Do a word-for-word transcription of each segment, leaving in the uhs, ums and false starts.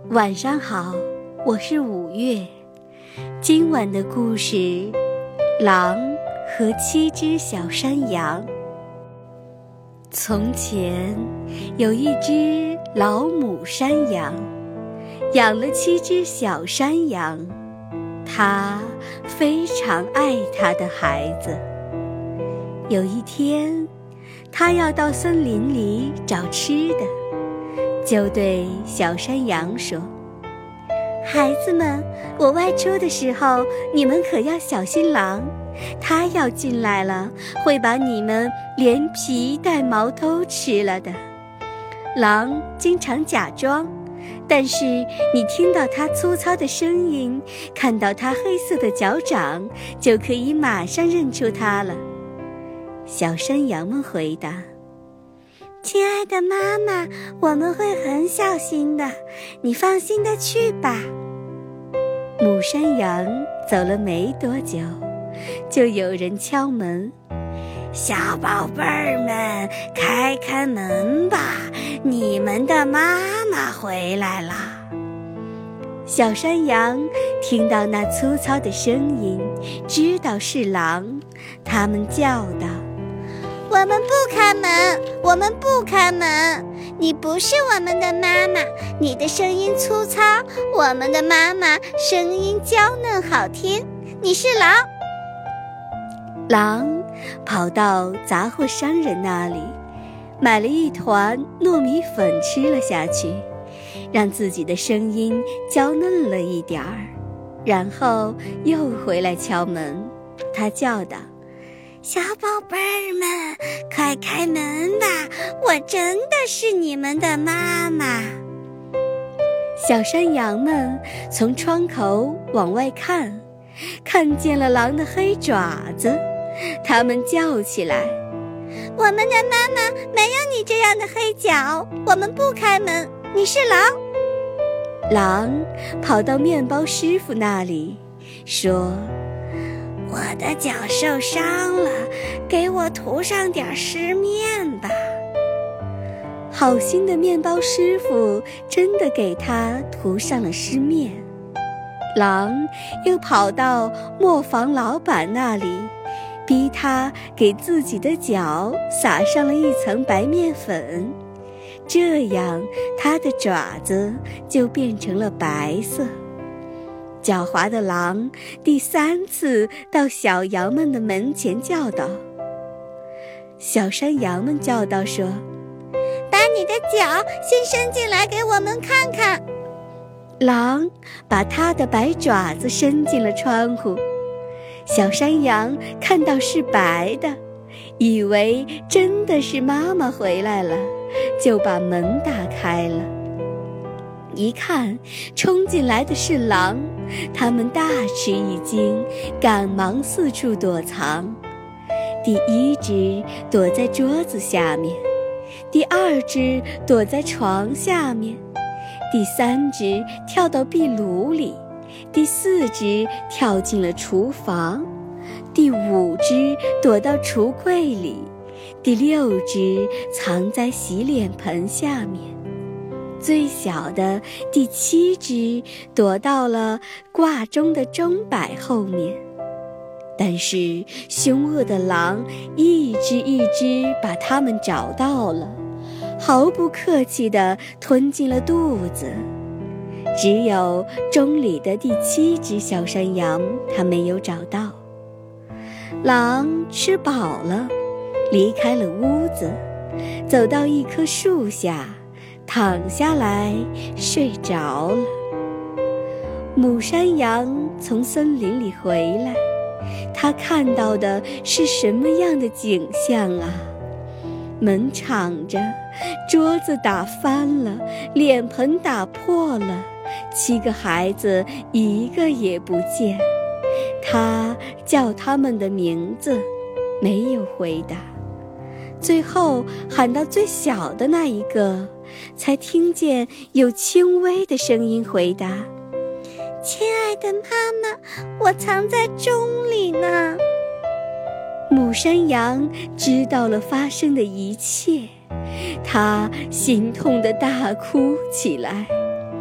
晚上好，我是五月。今晚的故事《狼和七只小山羊》。从前有一只老母山羊，养了七只小山羊，它非常爱它的孩子。有一天，它要到森林里找吃的，就对小山羊说：孩子们，我外出的时候，你们可要小心狼，它要进来了，会把你们连皮带毛都吃了的。狼经常假装，但是你听到它粗糙的声音，看到它黑色的脚掌，就可以马上认出它了。小山羊们回答：亲爱的妈妈，我们会很小心的，你放心的去吧。母山羊走了没多久，就有人敲门：小宝贝儿们，开开门吧，你们的妈妈回来了。小山羊听到那粗糙的声音，知道是狼，他们叫道：我们不开门，我们不开门，你不是我们的妈妈，你的声音粗糙，我们的妈妈声音娇嫩好听，你是狼。狼跑到杂货商人那里，买了一团糯米粉吃了下去，让自己的声音娇嫩了一点儿，然后又回来敲门。他叫道：小宝贝儿们，快开门吧，我真的是你们的妈妈。小山羊们从窗口往外看，看见了狼的黑爪子，他们叫起来：我们的妈妈没有你这样的黑脚，我们不开门，你是狼。狼跑到面包师傅那里说：我的脚受伤了，给我涂上点湿面吧。好心的面包师傅真的给他涂上了湿面。狼又跑到磨坊老板那里，逼他给自己的脚撒上了一层白面粉，这样他的爪子就变成了白色。狡猾的狼第三次到小羊们的门前叫道：小山羊们叫道说：把你的脚先伸进来给我们看看。狼把他的白爪子伸进了窗户，小山羊看到是白的，以为真的是妈妈回来了，就把门打开了。一看冲进来的是狼，他们大吃一惊，赶忙四处躲藏。第一只躲在桌子下面，第二只躲在床下面，第三只跳到壁炉里，第四只跳进了厨房，第五只躲到橱柜里，第六只藏在洗脸盆下面，最小的第七只躲到了挂钟的钟摆后面。但是凶恶的狼一只一只把它们找到了，毫不客气地吞进了肚子。只有钟里的第七只小山羊它没有找到。狼吃饱了，离开了屋子，走到一棵树下，躺下来睡着了。母山羊从森林里回来，它看到的是什么样的景象啊？门敞着，桌子打翻了，脸盆打破了，七个孩子一个也不见。他叫他们的名字，没有回答。最后喊到最小的那一个，才听见有轻微的声音回答：亲爱的妈妈，我藏在钟里呢。母山羊知道了发生的一切，它心痛地大哭起来。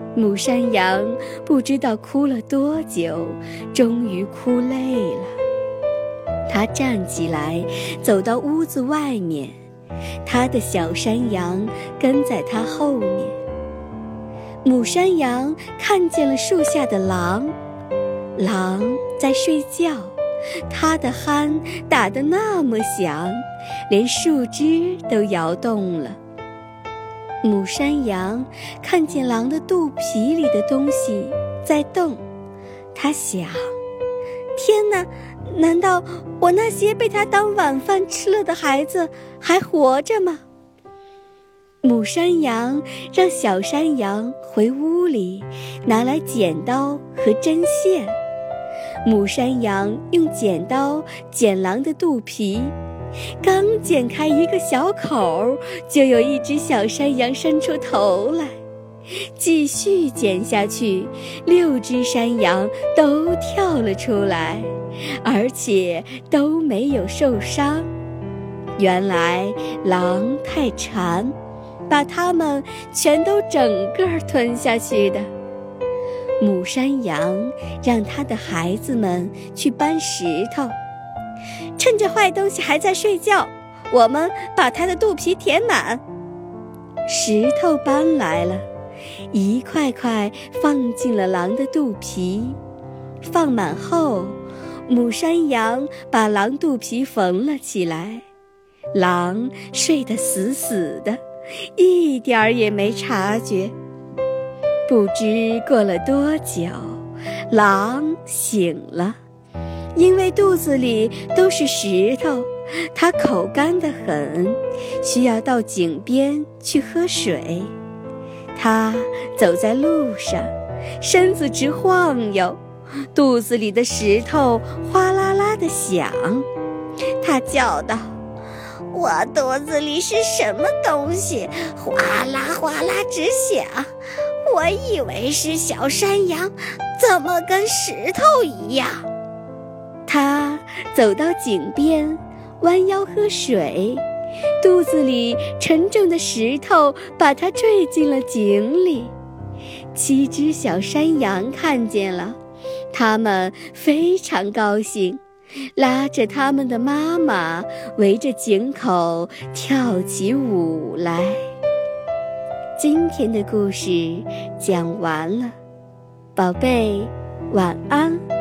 母山羊不知道哭了多久，终于哭累了。它站起来，走到屋子外面，它的小山羊跟在它后面。母山羊看见了树下的狼，狼在睡觉，它的鼾打得那么响，连树枝都摇动了。母山羊看见狼的肚皮里的东西在动，它想：天哪，难道我那些被它当晚饭吃了的孩子还活着吗？母山羊让小山羊回屋里拿来剪刀和针线。母山羊用剪刀剪狼的肚皮，刚剪开一个小口，就有一只小山羊伸出头来。继续剪下去，六只山羊都跳了出来，而且都没有受伤。原来狼太馋，把它们全都整个吞下去的。母山羊让它的孩子们去搬石头，趁着坏东西还在睡觉，我们把它的肚皮填满。石头搬来了，一块块放进了狼的肚皮。放满后，母山羊把狼肚皮缝了起来。狼睡得死死的，一点儿也没察觉。不知过了多久，狼醒了，因为肚子里都是石头，它口干得很，需要到井边去喝水。它走在路上，身子直晃悠，肚子里的石头哗啦啦地响。它叫道：我肚子里是什么东西，哗啦哗啦直响，我以为是小山羊，怎么跟石头一样？他走到井边，弯腰喝水，肚子里沉重的石头把他坠进了井里。七只小山羊看见了，它们非常高兴，拉着他们的妈妈围着井口跳起舞来。今天的故事讲完了，宝贝，晚安。